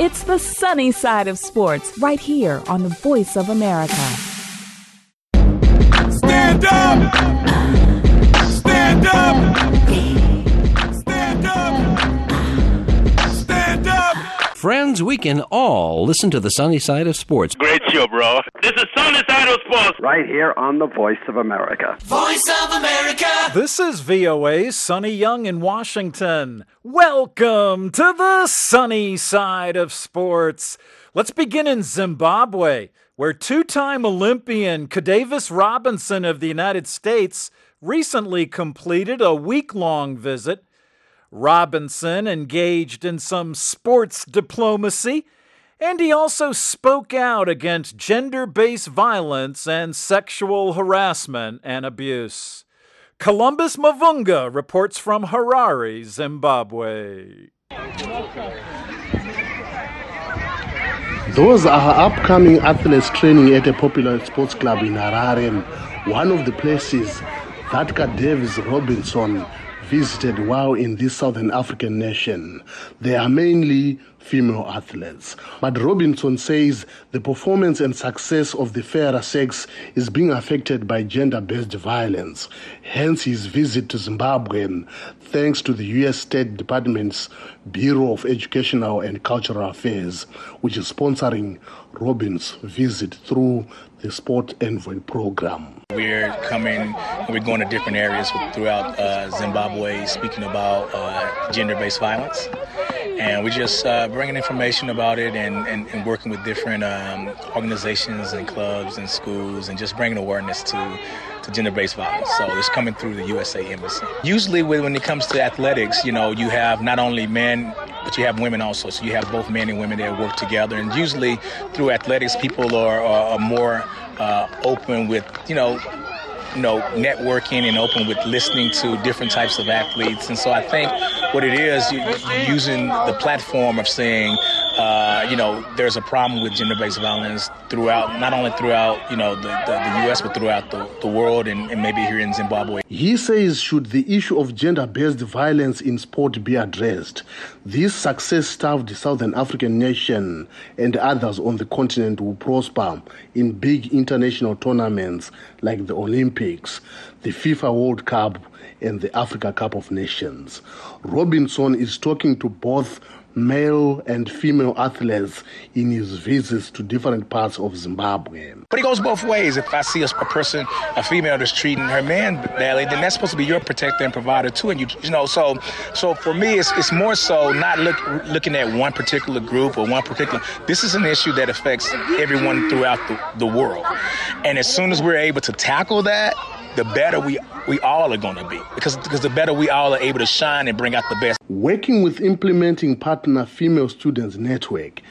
It's the sunny side of sports right here on the Voice of America. Stand up! Stand up! Stand up! Stand up! Friends, we can all listen to the sunny side of sports. Great show, bro. This is Sunny Side of Sports. Right here on the Voice of America. Voice of America! This is VOA's Sonny Young in Washington. Welcome to the sunny side of sports. Let's begin in Zimbabwe, where two-time Olympian Kadavis Robinson of the United States recently completed a week-long visit. Robinson engaged in some sports diplomacy, and he also spoke out against gender-based violence and sexual harassment and abuse. Columbus Mavunga reports from Harare, Zimbabwe. Those are upcoming athletes training at a popular sports club in Harare, one of the places that Kadavis Robinson visited while in this Southern African nation. They are mainly female athletes. But Robinson says the performance and success of the fairer sex is being affected by gender-based violence. Hence his visit to Zimbabwe, thanks to the U.S. State Department's Bureau of Educational and Cultural Affairs, which is sponsoring Robin's visit through the Sport Envoy program. We're going to different areas throughout Zimbabwe speaking about gender-based violence. And we're just bringing information about it and working with different organizations and clubs and schools and just bringing awareness to gender-based violence. So it's coming through the USA Embassy. Usually when it comes to athletics, you have not only men, but you have women also. So you have both men and women that work together. And usually through athletics, people are more open with, networking and open with listening to different types of athletes. And so I think what it is, using the platform of saying, there's a problem with gender-based violence not only throughout, the U.S., but throughout the world and maybe here in Zimbabwe. He says should the issue of gender-based violence in sport be addressed, this success-starved Southern African nation and others on the continent will prosper in big international tournaments like the Olympics, the FIFA World Cup, and the Africa Cup of Nations. Robinson is talking to both male and female athletes in his visits to different parts of Zimbabwe. But it goes both ways. If I see a female that's treating her man badly, then that's supposed to be your protector and provider too. And so for me, it's more so not looking at one particular group or one particular. This is an issue that affects everyone throughout the world. And as soon as we're able to tackle that, the better we all are going to be. Because the better we all are able to shine and bring out the best. Working with Implementing Partner Female Students Network,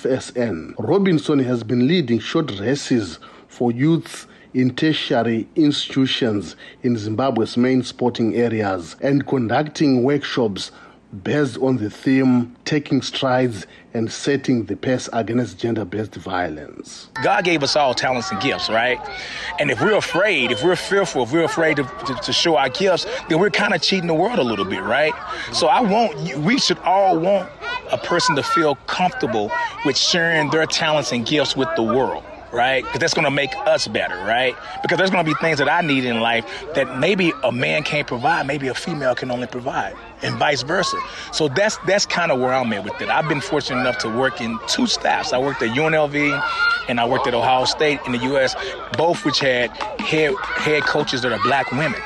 FSN, Robinson has been leading short races for youths in tertiary institutions in Zimbabwe's main sporting areas and conducting workshops based on the theme, taking strides and setting the pace against gender-based violence. God gave us all talents and gifts, right? And if we're afraid, if we're fearful, if we're afraid to show our gifts, then we're kind of cheating the world a little bit, right? So we should all want a person to feel comfortable with sharing their talents and gifts with the world. Right? Because that's going to make us better, right? Because there's going to be things that I need in life that maybe a man can't provide, maybe a female can only provide, and vice versa. So that's kind of where I'm at with it. I've been fortunate enough to work in two staffs. I worked at UNLV and I worked at Ohio State in the U.S., both which had head coaches that are black women.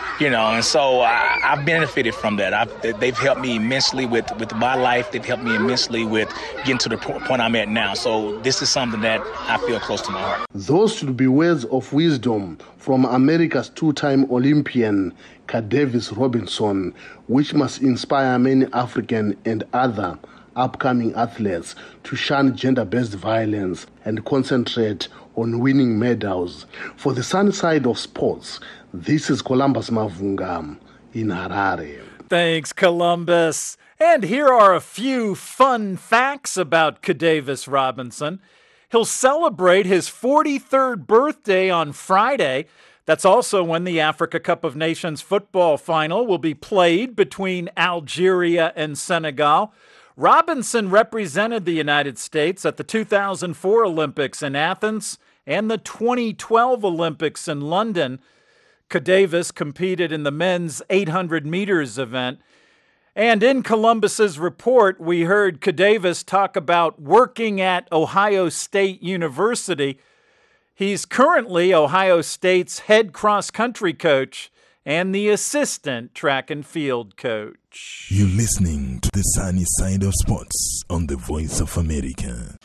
And so I've benefited from that. They've helped me immensely with my life. They've helped me immensely with getting to the point I'm at now. So this is something that I feel close to my heart. Those should be words of wisdom from America's two-time Olympian, Kadavis Robinson, which must inspire many African and other upcoming athletes to shun gender-based violence and concentrate on winning medals. For the sunny side of sports, this is Columbus Mavunga in Harare. Thanks, Columbus. And here are a few fun facts about Kadavis Robinson. He'll celebrate his 43rd birthday on Friday. That's also when the Africa Cup of Nations football final will be played between Algeria and Senegal. Robinson represented the United States at the 2004 Olympics in Athens and the 2012 Olympics in London. Davis competed in the men's 800 meters event. And in Columbus's report, we heard Davis talk about working at Ohio State University. He's currently Ohio State's head cross-country coach and the assistant track and field coach. You're listening to the Sunny Side of Sports on the Voice of America.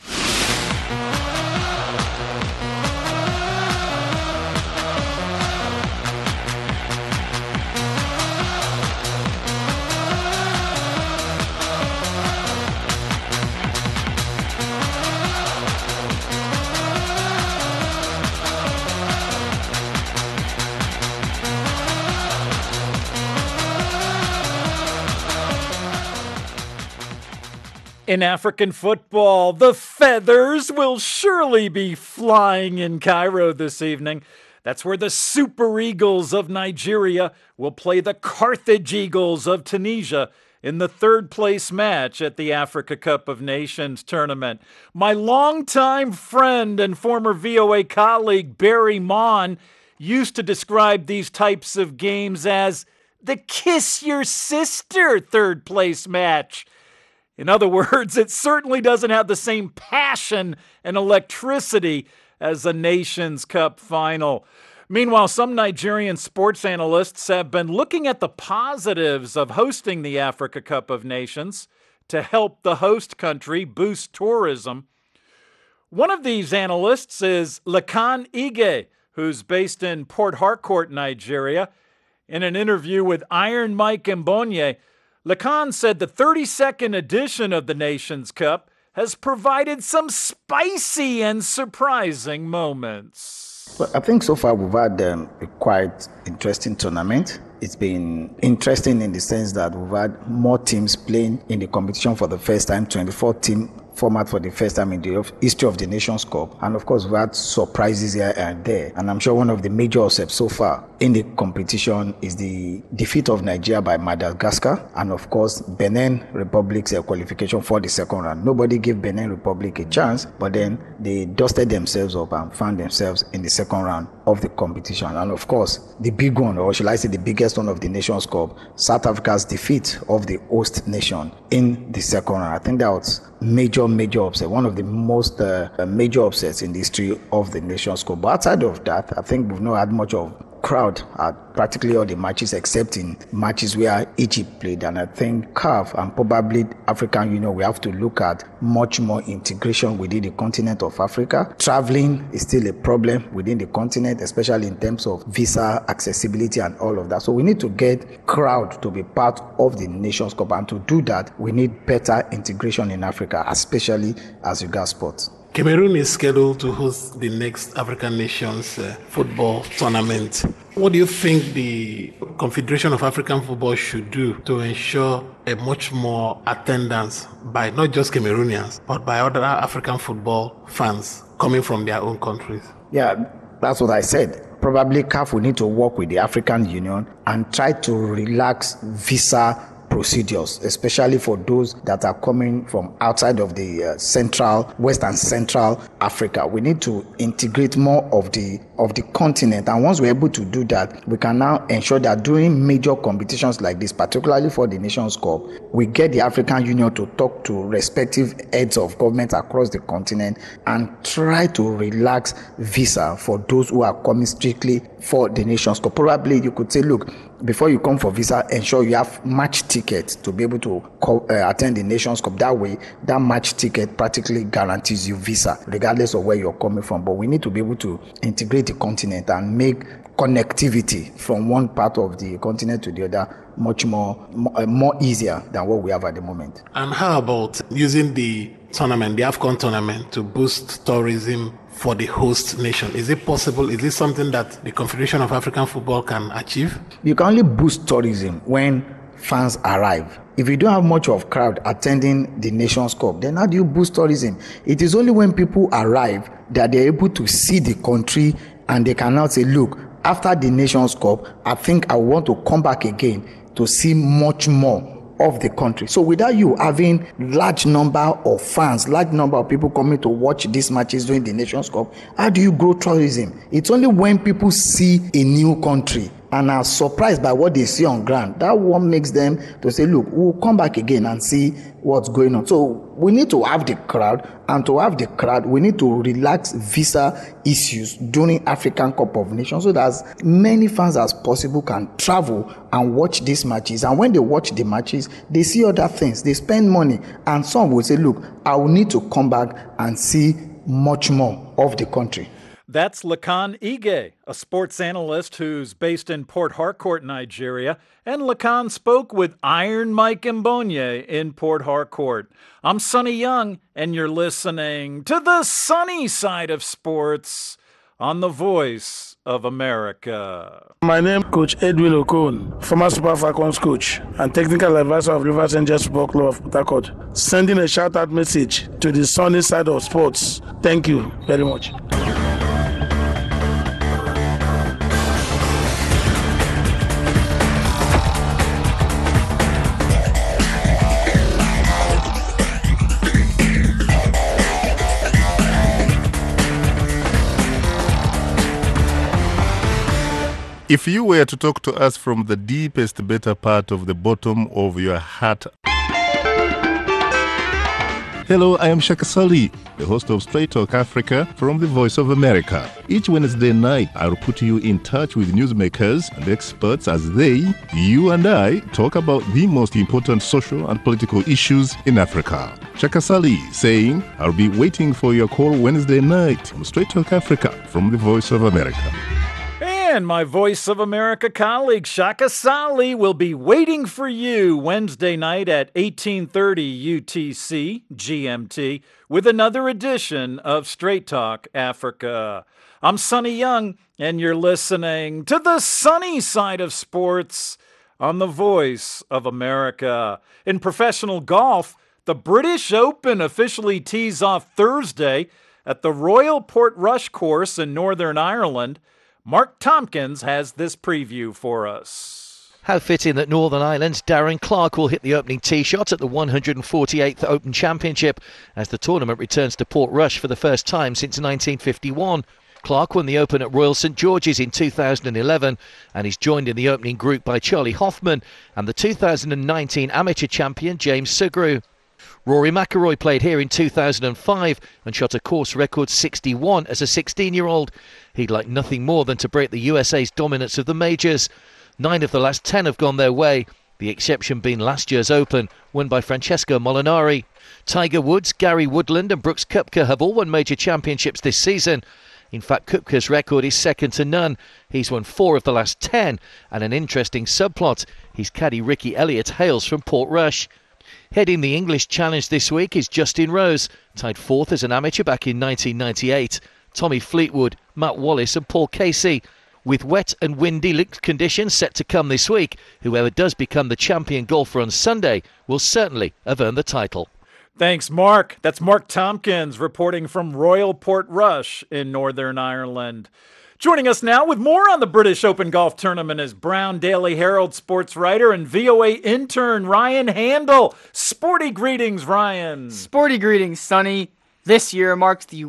In African football, the feathers will surely be flying in Cairo this evening. That's where the Super Eagles of Nigeria will play the Carthage Eagles of Tunisia in the third-place match at the Africa Cup of Nations tournament. My longtime friend and former VOA colleague Barry Mon used to describe these types of games as the Kiss Your Sister third-place match. In other words, it certainly doesn't have the same passion and electricity as a Nations Cup final. Meanwhile, some Nigerian sports analysts have been looking at the positives of hosting the Africa Cup of Nations to help the host country boost tourism. One of these analysts is Lekan Ige, who's based in Port Harcourt, Nigeria. In an interview with Iron Mike Mbonye, Lekan said the 32nd edition of the Nations Cup has provided some spicy and surprising moments. Well, I think so far we've had a quite interesting tournament. It's been interesting in the sense that we've had more teams playing in the competition for the first time, 24-team format for the first time in the history of the Nations Cup. And of course, we've had surprises here and there. And I'm sure one of the major upsets so far in the competition is the defeat of Nigeria by Madagascar. And of course, Benin Republic's qualification for the second round. Nobody gave Benin Republic a chance, but then they dusted themselves up and found themselves in the second round of the competition. And of course, the big one, or shall I say the biggest one of the Nations Cup, South Africa's defeat of the host nation in the second round. I think that was major upset, one of the most major upsets in the history of the Nations Cup. But outside of that, I think we've not had much of crowd at practically all the matches except in matches where Egypt played. And I think CAF and probably African Union, we have to look at much more integration within the continent of Africa. Traveling is still a problem within the continent, especially in terms of visa accessibility and all of that. So we need to get crowd to be part of the Nations Cup, and to do that, we need better integration in Africa, especially as regards sports. Cameroon is scheduled to host the next African Nations football tournament. What do you think the Confederation of African Football should do to ensure a much more attendance by not just Cameroonians, but by other African football fans coming from their own countries? Yeah, that's what I said. Probably CAF will need to work with the African Union and try to relax visa procedures, especially for those that are coming from outside of the West and Central Africa. We need to integrate more of the continent, and once we're able to do that, we can now ensure that during major competitions like this, particularly for the Nations Cup, we get the African Union to talk to respective heads of government across the continent and try to relax visa for those who are coming strictly for the Nations Cup. Probably you could say, look, before you come for visa, ensure you have match tickets to be able to attend the Nations Cup. That way, that match ticket practically guarantees you visa, regardless of where you're coming from. But we need to be able to integrate the continent and make connectivity from one part of the continent to the other much more easier than what we have at the moment. And how about using the tournament, the AFCON tournament, to boost tourism for the host nation? Is it possible? Is this something that the Confederation of African Football can achieve? You can only boost tourism when fans arrive. If you don't have much of crowd attending the Nations Cup, then how do you boost tourism? It is only when people arrive that they're able to see the country and they can now say, look, after the Nations Cup, I think I want to come back again to see much more of the country. So without you having large number of fans, large number of people coming to watch these matches during the Nations Cup, how do you grow tourism? It's only when people see a new country and are surprised by what they see on ground, that one makes them to say, look, we'll come back again and see what's going on. So we need to have the crowd, and to have the crowd, we need to relax visa issues during African Cup of Nations so that as many fans as possible can travel and watch these matches. And when they watch the matches, they see other things, they spend money, and some will say, look, I will need to come back and see much more of the country. That's Lakan Ige, a sports analyst who's based in Port Harcourt, Nigeria. And Lakan spoke with Iron Mike Mbonye in Port Harcourt. I'm Sonny Young, and you're listening to the sunny side of sports on the Voice of America. My name is Coach Edwin Okon, former Super Falcons coach and technical advisor of Rivers Angels Football Club of Port Harcourt, sending a shout-out message to the sunny side of sports. Thank you very much. If you were to talk to us from the deepest, better part of the bottom of your heart. Hello, I am Shaka Sali, the host of Straight Talk Africa from the Voice of America. Each Wednesday night, I'll put you in touch with newsmakers and experts as they, you and I, talk about the most important social and political issues in Africa. Shaka Sali saying, I'll be waiting for your call Wednesday night on Straight Talk Africa from the Voice of America. And my Voice of America colleague Shaka Sali will be waiting for you Wednesday night at 18:30 UTC GMT with another edition of Straight Talk Africa. I'm Sonny Young, and you're listening to the sunny side of sports on the Voice of America. In professional golf, the British Open officially tees off Thursday at the Royal Portrush course in Northern Ireland. Mark Tompkins has this preview for us. How fitting that Northern Ireland's Darren Clarke will hit the opening tee shot at the 148th Open Championship as the tournament returns to Portrush for the first time since 1951. Clarke won the Open at Royal St George's in 2011 and is joined in the opening group by Charlie Hoffman and the 2019 amateur champion James Sugrue. Rory McIlroy played here in 2005 and shot a course record 61 as a 16-year-old. He'd like nothing more than to break the USA's dominance of the majors. 9 of the last 10 have gone their way, the exception being last year's Open, won by Francesco Molinari. Tiger Woods, Gary Woodland and Brooks Koepka have all won major championships this season. In fact, Koepka's record is second to none. He's won 4 of the last 10, and an interesting subplot, his caddy Ricky Elliott hails from Portrush. Heading the English Challenge this week is Justin Rose, tied 4th as an amateur back in 1998. Tommy Fleetwood, Matt Wallace and Paul Casey. With wet and windy links conditions set to come this week, whoever does become the champion golfer on Sunday will certainly have earned the title. Thanks, Mark. That's Mark Tompkins reporting from Royal Portrush in Northern Ireland. Joining us now with more on the British Open Golf Tournament is Brown Daily Herald sports writer and VOA intern Ryan Handel. Sporty greetings, Ryan. Sporty greetings, Sonny. This year marks the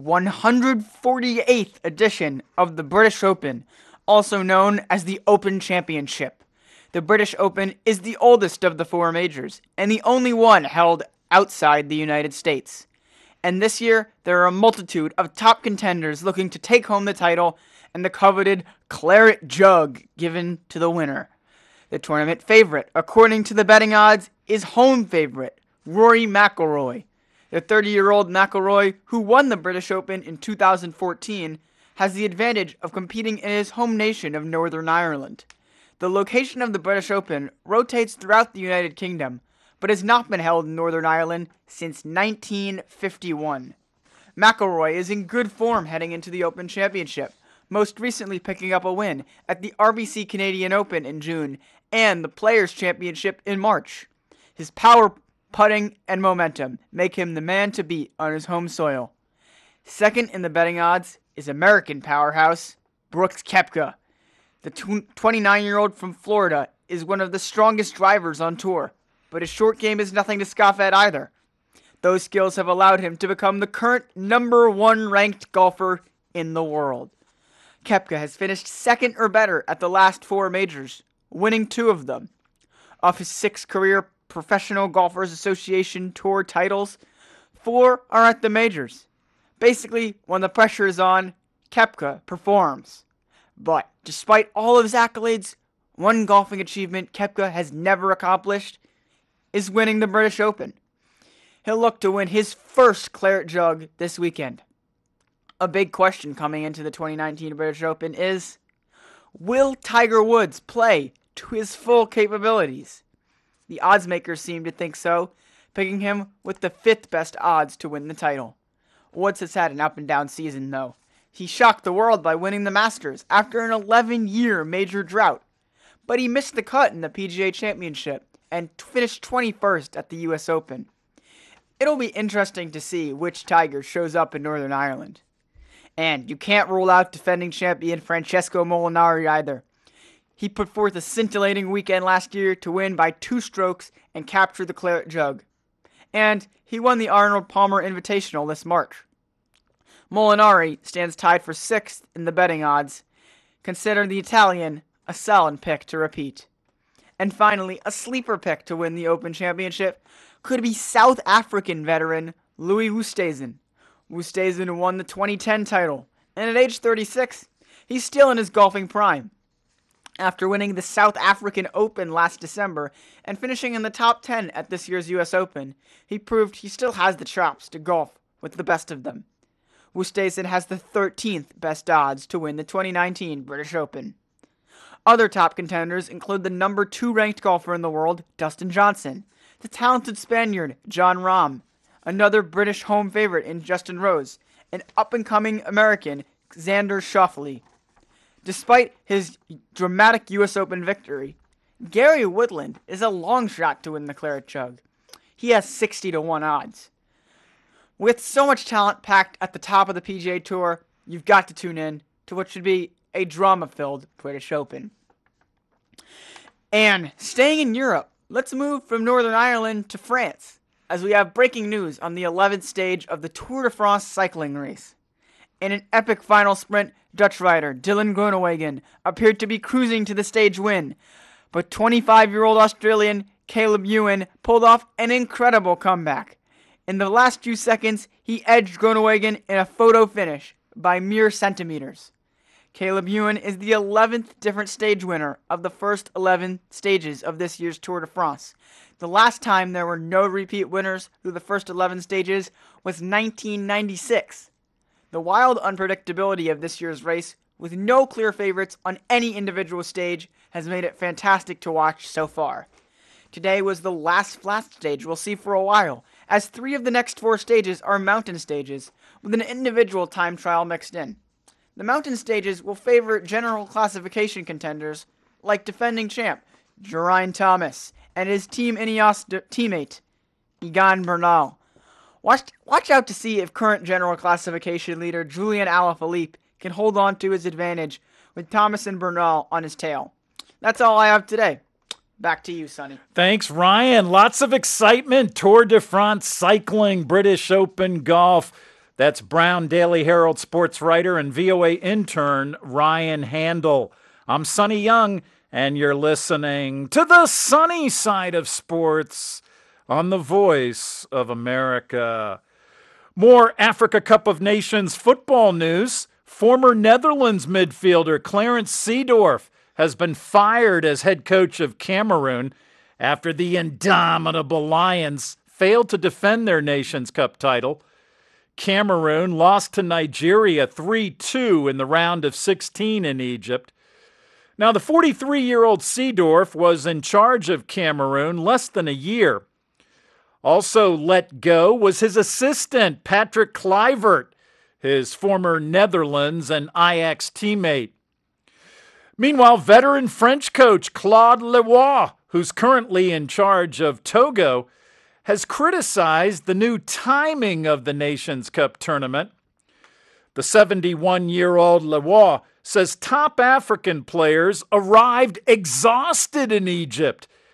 148th edition of the British Open, also known as the Open Championship. The British Open is the oldest of the 4 majors and the only one held outside the United States. And this year, there are a multitude of top contenders looking to take home the title and the coveted claret jug given to the winner. The tournament favorite, according to the betting odds, is home favorite Rory McIlroy. The 30-year-old McIlroy, who won the British Open in 2014, has the advantage of competing in his home nation of Northern Ireland. The location of the British Open rotates throughout the United Kingdom, but has not been held in Northern Ireland since 1951. McIlroy is in good form heading into the Open Championship, most recently picking up a win at the RBC Canadian Open in June and the Players' Championship in March. His power, putting, and momentum make him the man to beat on his home soil. Second in the betting odds is American powerhouse Brooks Koepka. The 29-year-old from Florida is one of the strongest drivers on tour. but his short game is nothing to scoff at either. Those skills have allowed him to become the current #1 ranked golfer in the world. Koepka has finished second or better at the last 4 majors, winning 2 of them. Of his 6 career Professional Golfers Association Tour titles, 4 are at the majors. Basically, when the pressure is on, Koepka performs. But despite all of his accolades, one golfing achievement Koepka has never accomplished is winning the British Open. He'll look to win his first Claret Jug this weekend. A big question coming into the 2019 British Open is, will Tiger Woods play to his full capabilities? The odds makers seem to think so, picking him with the 5th best odds to win the title. Woods has had an up-and-down season, though. He shocked the world by winning the Masters after an 11-year major drought. But he missed the cut in the PGA Championship and finished 21st at the US Open. It'll be interesting to see which Tiger shows up in Northern Ireland. And you can't rule out defending champion Francesco Molinari either. He put forth a scintillating weekend last year to win by 2 strokes and capture the Claret Jug. And he won the Arnold Palmer Invitational this March. Molinari stands tied for 6th in the betting odds. Consider the Italian a solid pick to repeat. And finally, a sleeper pick to win the Open Championship could be South African veteran Louis Oosthuizen. Oosthuizen won the 2010 title, and at age 36, he's still in his golfing prime. After winning the South African Open last December and finishing in the top 10 at this year's US Open, he proved he still has the chops to golf with the best of them. Oosthuizen has the 13th best odds to win the 2019 British Open. Other top contenders include the #2 ranked golfer in the world, Dustin Johnson, the talented Spaniard, Jon Rahm, another British home favorite in Justin Rose, and up-and-coming American, Xander Schauffele. Despite his dramatic US Open victory, Gary Woodland is a long shot to win the Claret Jug. He has 60-1 odds. With so much talent packed at the top of the PGA Tour, you've got to tune in to what should be a drama-filled British Open. And staying in Europe, let's move from Northern Ireland to France, as we have breaking news on the 11th stage of the Tour de France cycling race. In an epic final sprint, Dutch rider Dylan Groenewegen appeared to be cruising to the stage win, but 25-year-old Australian Caleb Ewan pulled off an incredible comeback. In the last few seconds, he edged Groenewegen in a photo finish by mere centimeters. Caleb Ewan is the 11th different stage winner of the first 11 stages of this year's Tour de France. The last time there were no repeat winners through the first 11 stages was 1996. The wild unpredictability of this year's race, with no clear favorites on any individual stage, has made it fantastic to watch so far. Today was the last flat stage we'll see for a while, as 3 of the next 4 stages are mountain stages, with an individual time trial mixed in. The mountain stages will favor general classification contenders like defending champ Geraint Thomas and his Team Ineos teammate Egan Bernal. Watch out to see if current general classification leader Julian Alaphilippe can hold on to his advantage with Thomas and Bernal on his tail. That's all I have today. Back to you, Sonny. Thanks, Ryan. Lots of excitement. Tour de France cycling, British Open golf. That's Brown Daily Herald sports writer and VOA intern Ryan Handel. I'm Sonny Young, and you're listening to the sunny side of sports on the Voice of America. More Africa Cup of Nations football news. Former Netherlands midfielder Clarence Seedorf has been fired as head coach of Cameroon after the indomitable Lions failed to defend their Nations Cup title. Cameroon lost to Nigeria 3-2 in the round of 16 in Egypt. Now, the 43-year-old Seedorf was in charge of Cameroon less than a year. Also let go was his assistant, Patrick Kluivert, his former Netherlands and Ajax teammate. Meanwhile, veteran French coach Claude Leroy, who's currently in charge of Togo, has criticized the new timing of the Nations Cup tournament. The 71-year-old Leroy says top African players arrived exhausted in Egypt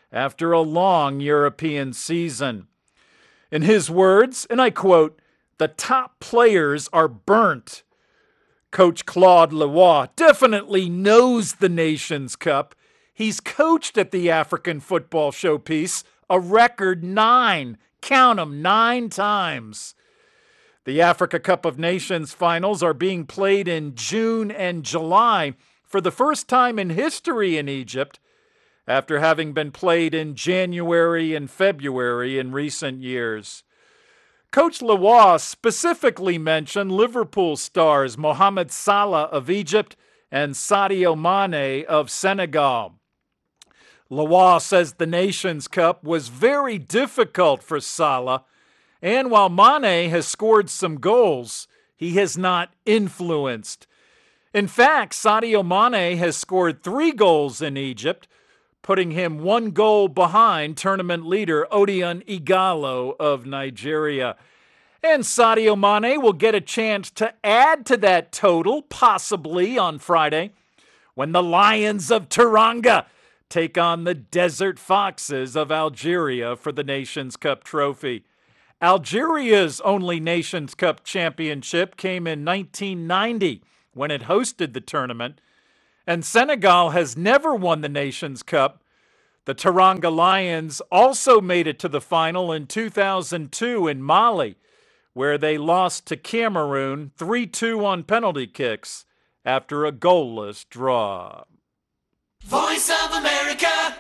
after a long European season. In his words, and I quote, "The top players are burnt." Coach Claude Leroy definitely knows the Nations Cup. He's coached at the African Football Showpiece a record 9, count 'em, 9 times. The Africa Cup of Nations finals are being played in June and July for the first time in history in Egypt, after having been played in January and February in recent years. Coach Leroy specifically mentioned Liverpool stars Mohamed Salah of Egypt and Sadio Mane of Senegal. Leroy says the Nations Cup was very difficult for Salah, and while Mane has scored some goals, he has not influenced. In fact, Sadio Mane has scored 3 goals in Egypt, putting him 1 goal behind tournament leader Odion Ighalo of Nigeria. And Sadio Mane will get a chance to add to that total, possibly on Friday, when the Lions of Teranga take on the Desert Foxes of Algeria for the Nations Cup trophy. Algeria's only Nations Cup championship came in 1990 when it hosted the tournament, and Senegal has never won the Nations Cup. The Teranga Lions also made it to the final in 2002 in Mali, where they lost to Cameroon 3-2 on penalty kicks after a goalless draw. Voice of America.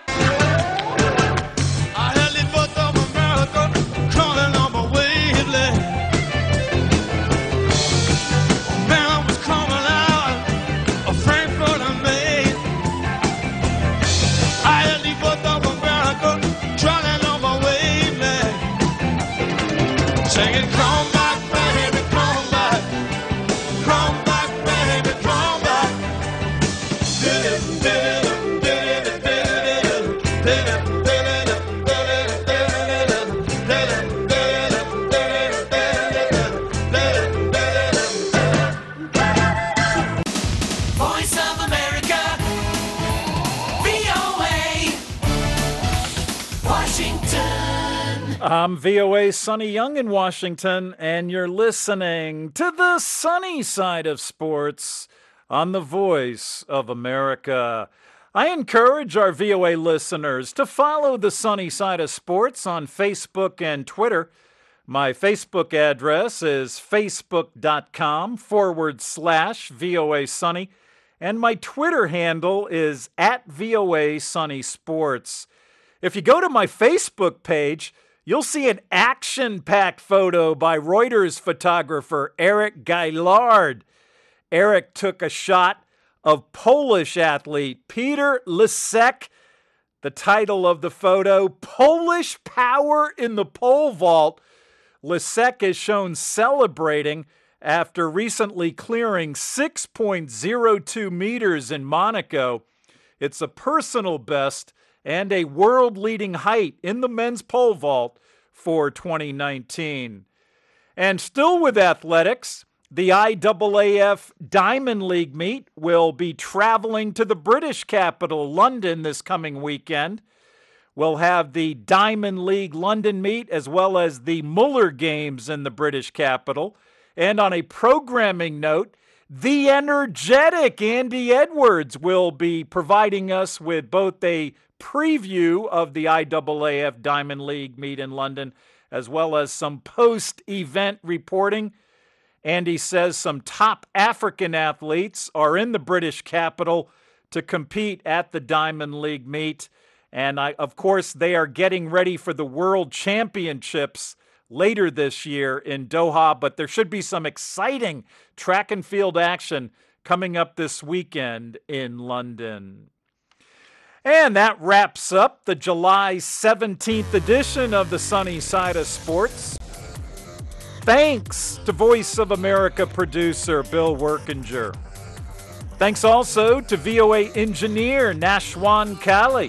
I'm VOA Sonny Young in Washington, and you're listening to the sunny side of sports on the Voice of America. I encourage our VOA listeners to follow the sunny side of sports on Facebook and Twitter. My Facebook address is facebook.com/VOA Sunny, and my Twitter handle is @VOA Sunny Sports. If you go to my Facebook page, you'll see an action-packed photo by Reuters photographer Eric Gaillard. Eric took a shot of Polish athlete Peter Lisek. The title of the photo, Polish Power in the Pole Vault. Lisek is shown celebrating after recently clearing 6.02 meters in Monaco. It's a personal best and a world-leading height in the men's pole vault for 2019. And still with athletics, the IAAF Diamond League meet will be traveling to the British capital, London, this coming weekend. We'll have the Diamond League London meet as well as the Muller Games in the British capital. And on a programming note, the energetic Andy Edwards will be providing us with both a preview of the IAAF Diamond League meet in London, as well as some post-event reporting. Andy says some top African athletes are in the British capital to compete at the Diamond League meet. And of course, they are getting ready for the World Championships later this year in Doha, but there should be some exciting track and field action coming up this weekend in London. And that wraps up the July 17th edition of the Sunny Side of Sports. Thanks to Voice of America producer Bill Workinger. Thanks also to VOA engineer Nashwan Kali.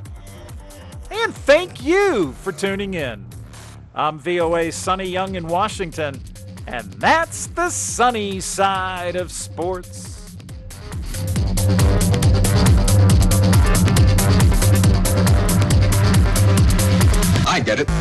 And thank you for tuning in. I'm VOA Sonny Young in Washington, and that's the Sunny Side of Sports. I get it.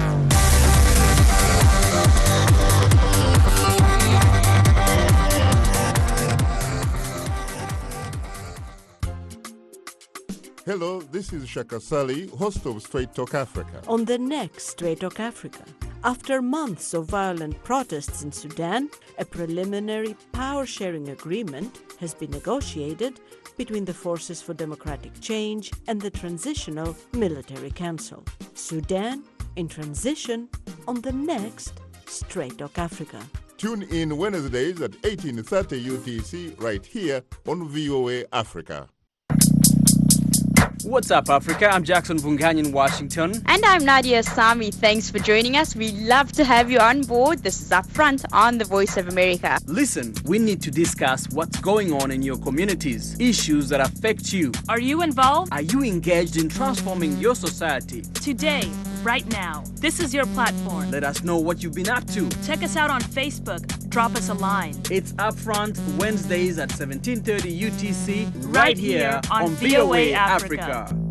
Hello, this is Shaka Sali, host of Straight Talk Africa. On the next Straight Talk Africa, after months of violent protests in Sudan, a preliminary power-sharing agreement has been negotiated between the Forces for Democratic Change and the Transitional Military Council. Sudan in transition on the next Straight Talk Africa. Tune in Wednesdays at 18:30 UTC right here on VOA Africa. What's up, Africa? I'm Jackson Vungany in Washington. And I'm Nadia Sami. Thanks for joining us. We love to have you on board. This is Upfront on the Voice of America. Listen, we need to discuss what's going on in your communities, issues that affect you. Are you involved? Are you engaged in transforming your society? Today, right now, this is your platform. Let us know what you've been up to. Check us out on Facebook. Drop us a line. It's Upfront Wednesdays at 17:30 UTC right here on VOA Africa.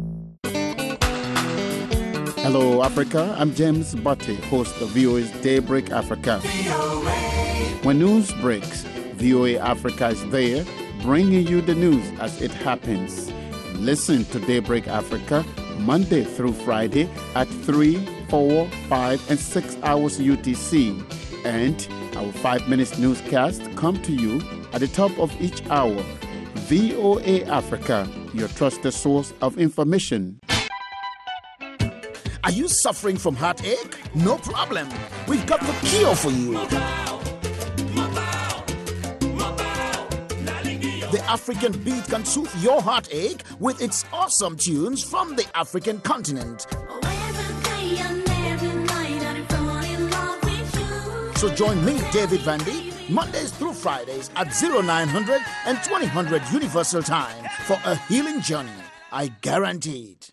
Hello, Africa. I'm James Butte, host of VOA's Daybreak Africa. When news breaks, VOA Africa is there, bringing you the news as it happens. Listen to Daybreak Africa Monday through Friday at 3, 4, 5, and 6 hours UTC. And our 5-minute newscast come to you at the top of each hour. VOA Africa, your trusted source of information. Are you suffering from heartache? No problem. We've got the cure for you. The African beat can soothe your heartache with its awesome tunes from the African continent. So join me, David Vandy, Mondays through Fridays at 0900 and 2000 Universal Time for a healing journey. I guarantee it.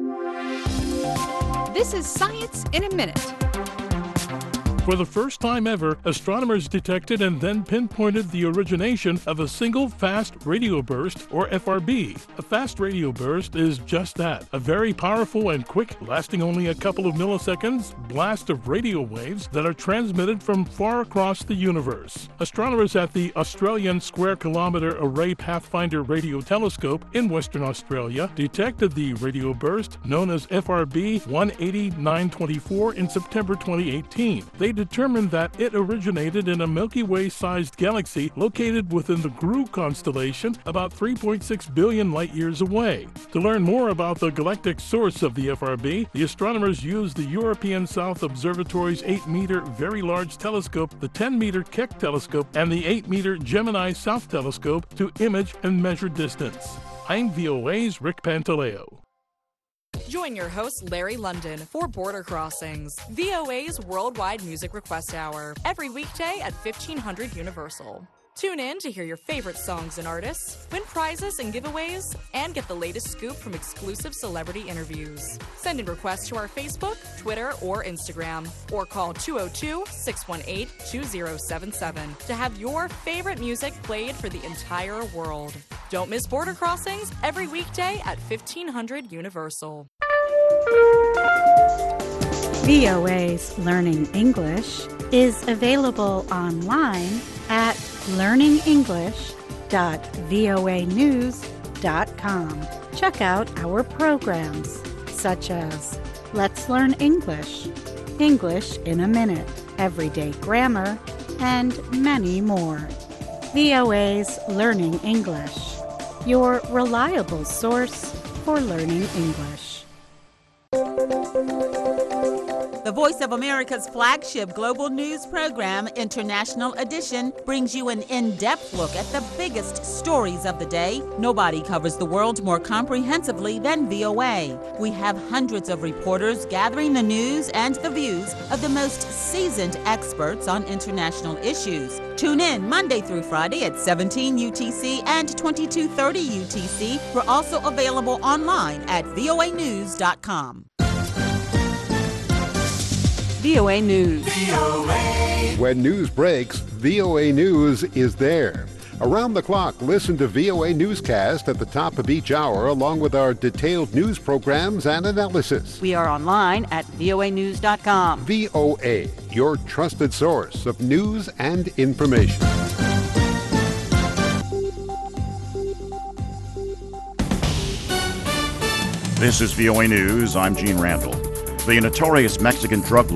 This is Science in a Minute. For the first time ever, astronomers detected and then pinpointed the origination of a single fast radio burst, or FRB. A fast radio burst is just that, a very powerful and quick, lasting only a couple of milliseconds, blast of radio waves that are transmitted from far across the universe. Astronomers at the Australian Square Kilometre Array Pathfinder Radio Telescope in Western Australia detected the radio burst known as FRB 180-924 in September 2018. They determined that it originated in a Milky Way-sized galaxy located within the Grue constellation about 3.6 billion light-years away. To learn more about the galactic source of the FRB, the astronomers used the European South Observatory's 8-meter Very Large Telescope, the 10-meter Keck Telescope, and the 8-meter Gemini South Telescope to image and measure distance. I'm VOA's Rick Pantaleo. Join your host, Larry London, for Border Crossings, VOA's worldwide music request hour, every weekday at 1500 Universal. Tune in to hear your favorite songs and artists, win prizes and giveaways, and get the latest scoop from exclusive celebrity interviews. Send in requests to our Facebook, Twitter, or Instagram, or call 202-618-2077 to have your favorite music played for the entire world. Don't miss Border Crossings every weekday at 1500 Universal. VOA's Learning English is available online at learningenglish.voanews.com. Check out our programs such as Let's Learn English, English in a Minute, Everyday Grammar, and many more. VOA's Learning English, your reliable source for learning English. The Voice of America's flagship global news program, International Edition, brings you an in-depth look at the biggest stories of the day. Nobody covers the world more comprehensively than VOA. We have hundreds of reporters gathering the news and the views of the most seasoned experts on international issues. Tune in Monday through Friday at 17 UTC and 2230 UTC. We're also available online at voanews.com. VOA News. When news breaks, VOA News is there. Around the clock, listen to VOA Newscast at the top of each hour, along with our detailed news programs and analysis. We are online at voanews.com. VOA, your trusted source of news and information. This is VOA News. I'm Gene Randall. The notorious Mexican drug